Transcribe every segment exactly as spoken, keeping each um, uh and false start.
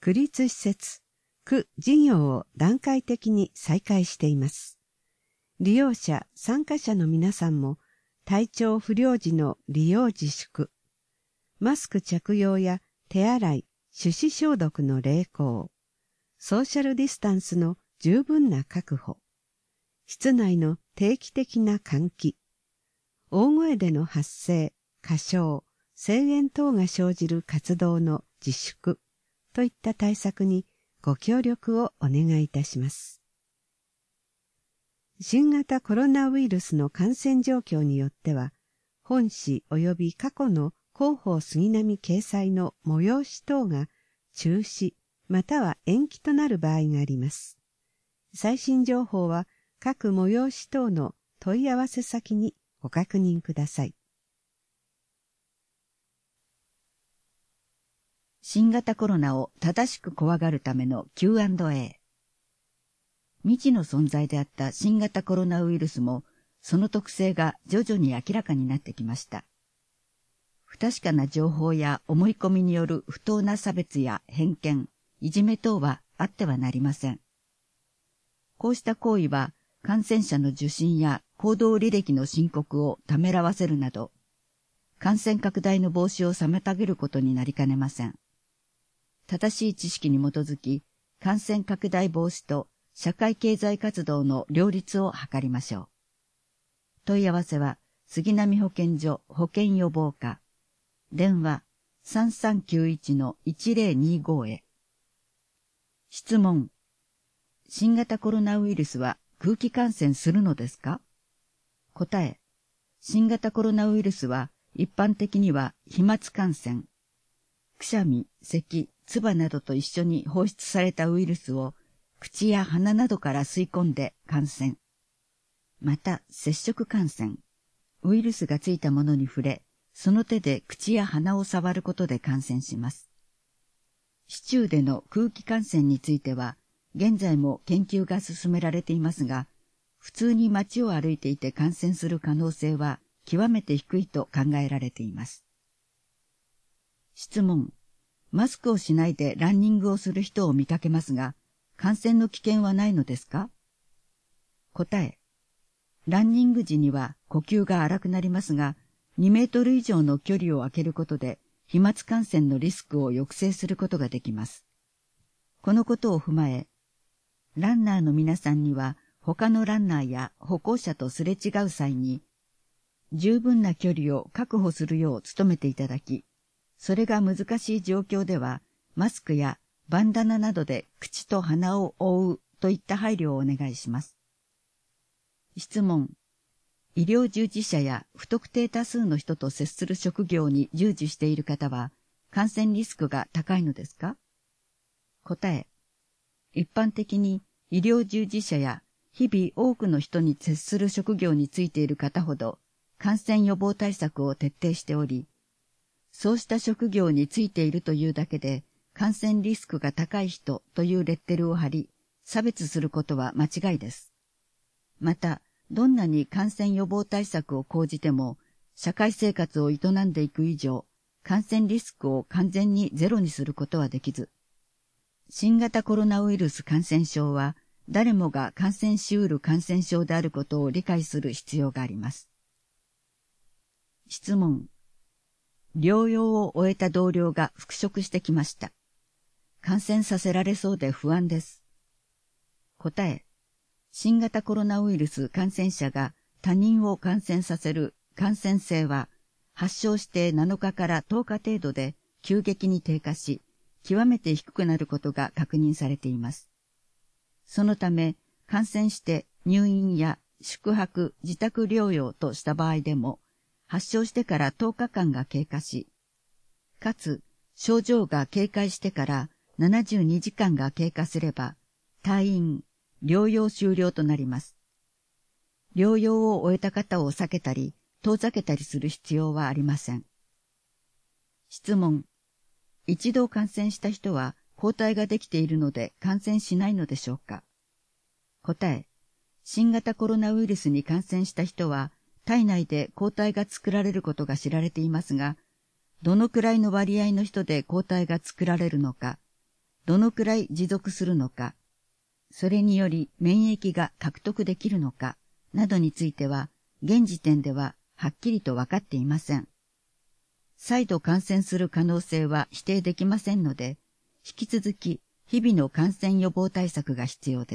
区立施設、区事業を段階的に再開しています。利用者、参加者の皆さんも体調不良時の利用自粛、マスク着用や手洗い、手指消毒の励行、ソーシャルディスタンスの十分な確保、室内の定期的な換気、大声での発声、歌唱、声援等が生じる活動の自粛といった対策にご協力をお願いいたします。新型コロナウイルスの感染状況によっては、本誌及び過去の広報杉並掲載の催し等が中止または延期となる場合があります。最新情報は各催し等の問い合わせ先にご確認ください。 新型コロナを正しく怖がるための キューアンドエー。未知の存在であった新型コロナウイルスも、その特性が徐々に明らかになってきました。不確かな情報や思い込みによる不当な差別や偏見、いじめ等はあってはなりません。こうした行為は、感染者の受診や行動履歴の申告をためらわせるなど、感染拡大の防止を妨げることになりかねません。正しい知識に基づき、感染拡大防止と社会経済活動の両立を図りましょう。問い合わせは、杉並保健所保健予防課、電話 さんさんきゅういちのいちぜろにご へ。質問。新型コロナウイルスは空気感染するのですか？答え。新型コロナウイルスは一般的には飛沫感染、くしゃみ、咳、唾などと一緒に放出されたウイルスを口や鼻などから吸い込んで感染。また、接触感染。ウイルスがついたものに触れ、その手で口や鼻を触ることで感染します。市中での空気感染については、現在も研究が進められていますが、普通に街を歩いていて感染する可能性は極めて低いと考えられています。質問。マスクをしないでランニングをする人を見かけますが、感染の危険はないのですか？答え。ランニング時には呼吸が荒くなりますが、にメートル以上の距離を空けることで、飛沫感染のリスクを抑制することができます。このことを踏まえ、ランナーの皆さんには、他のランナーや歩行者とすれ違う際に、十分な距離を確保するよう努めていただき、それが難しい状況では、マスクやバンダナなどで口と鼻を覆うといった配慮をお願いします。質問。医療従事者や不特定多数の人と接する職業に従事している方は、感染リスクが高いのですか？答え。一般的に医療従事者や日々多くの人に接する職業についている方ほど感染予防対策を徹底しており、そうした職業についているというだけで感染リスクが高い人というレッテルを貼り、差別することは間違いです。また、どんなに感染予防対策を講じても、社会生活を営んでいく以上、感染リスクを完全にゼロにすることはできず、新型コロナウイルス感染症は、誰もが感染しうる感染症であることを理解する必要があります。質問。療養を終えた同僚が復職してきました。感染させられそうで不安です。答え。新型コロナウイルス感染者が他人を感染させる感染性は、発症してなのかからとおか程度で急激に低下し、極めて低くなることが確認されています。そのため、感染して入院や宿泊、自宅療養とした場合でも、発症してからとおかかんが経過し、かつ症状が軽快してからななじゅうにじかんが経過すれば、退院、療養終了となります。療養を終えた方を避けたり、遠ざけたりする必要はありません。質問。一度感染した人は抗体ができているので感染しないのでしょうか？答え。新型コロナウイルスに感染した人は体内で抗体が作られることが知られていますが、どのくらいの割合の人で抗体が作られるのか、 どのくらい持続するのか、それにより免疫が獲得できるのか、などについては、現時点でははっきりと分かっていません。再度感染する可能性は否定できませんので、引き続き日々の感染予防対策が必要です。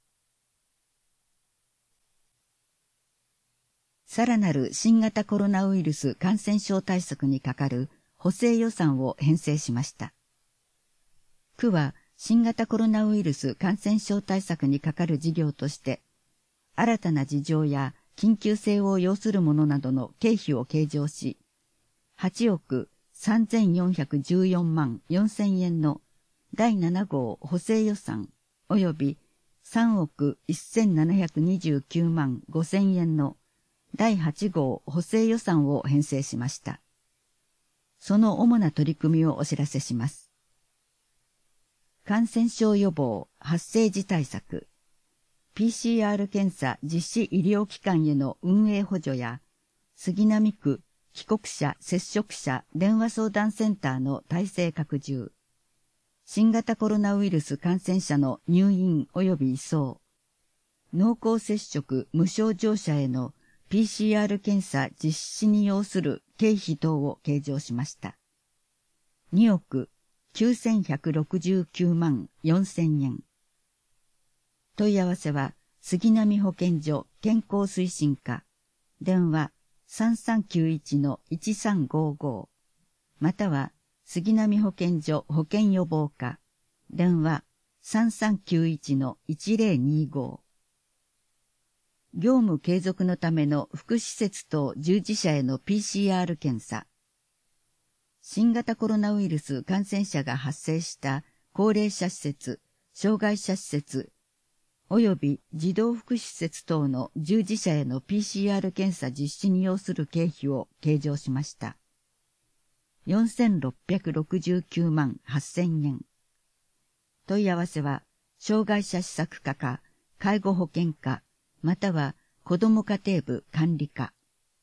さらなる新型コロナウイルス感染症対策にかかる補正予算を編成しました。区は新型コロナウイルス感染症対策にかかる事業として、新たな事情や緊急性を要するものなどの経費を計上し、はちおくさんぜんよんひゃくじゅうよんまんよんせんえんのだいなな号補正予算及びさんおくせんななひゃくにじゅうきゅうまんごせんえんのだいはち号補正予算を編成しました。その主な取り組みをお知らせします。感染症予防・発生時対策、ピーシーアール 検査実施医療機関への運営補助や、杉並区帰国者接触者電話相談センターの体制拡充、新型コロナウイルス感染者の入院及び移送、濃厚接触無症状者への ピーシーアール 検査実施に要する経費等を計上しました。におくきゅうせんひゃくろくじゅうきゅうまんよんせんえん。問い合わせは、杉並保健所健康推進課、電話 さんさんきゅういちのいちさんごご、または杉並保健所保健予防課、電話 さんさんきゅういちのいちぜろにご。業務継続のための福祉施設等従事者への ピーシーアール 検査、新型コロナウイルス感染者が発生した高齢者施設、障害者施設、および児童福祉施設等の従事者への ピーシーアール 検査実施に要する経費を計上しました。よんせんろっぴゃくろくじゅうきゅうまんはっせんえん。問い合わせは、障害者施策課か、介護保険課、または子ども家庭部管理課。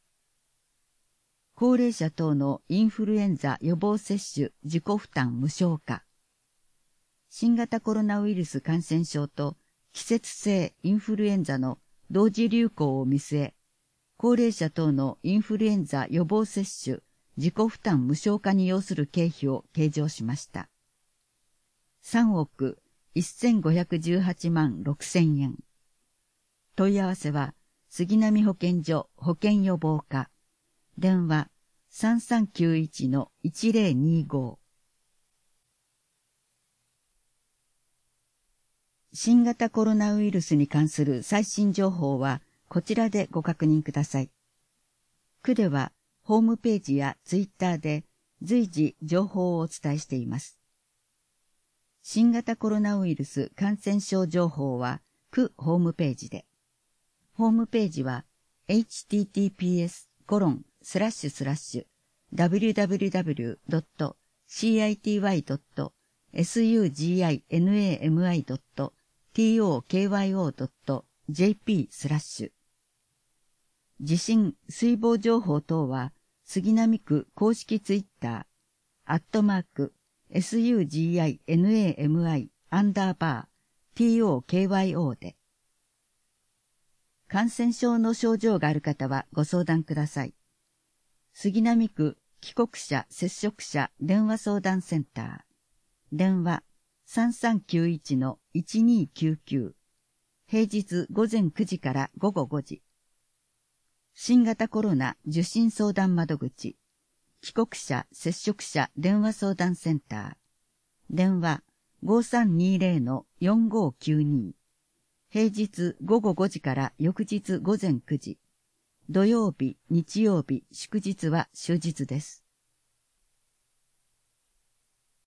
高齢者等のインフルエンザ予防接種自己負担無償化。新型コロナウイルス感染症と季節性インフルエンザの同時流行を見据え、高齢者等のインフルエンザ予防接種自己負担無償化に要する経費を計上しました。さんおくせんごひゃくじゅうはちまんろくせんえん。問い合わせは、杉並保健所保健予防課、電話さんさんきゅういちのいちぜろにご。新型コロナウイルスに関する最新情報はこちらでご確認ください。区ではホームページやツイッターで随時情報をお伝えしています。新型コロナウイルス感染症情報は区ホームページで。ホームページは エイチティーティーピーエスコロンスラッシュスラッシュダブリューダブリューダブリュードットシーアイティーワイドットエスユージーアイエヌエーエムアイドットティーオーケーワイオードットジェーピースラッシュ。地震、水防情報等は、杉並区公式ツイッター、アットマーク、エスユージーアイエヌエーエムアイ アンダーバー、ティーオーケーワイオー で。感染症の症状がある方はご相談ください。杉並区帰国者接触者電話相談センター、電話さんさんきゅういちのいちにきゅうきゅう、平日午前くじから午後ごじ。新型コロナ受診相談窓口、帰国者接触者電話相談センター、電話ごさんにぜろのよんごきゅうに、平日午後ごじから翌日午前くじ、土曜日、日曜日、祝日は終日です。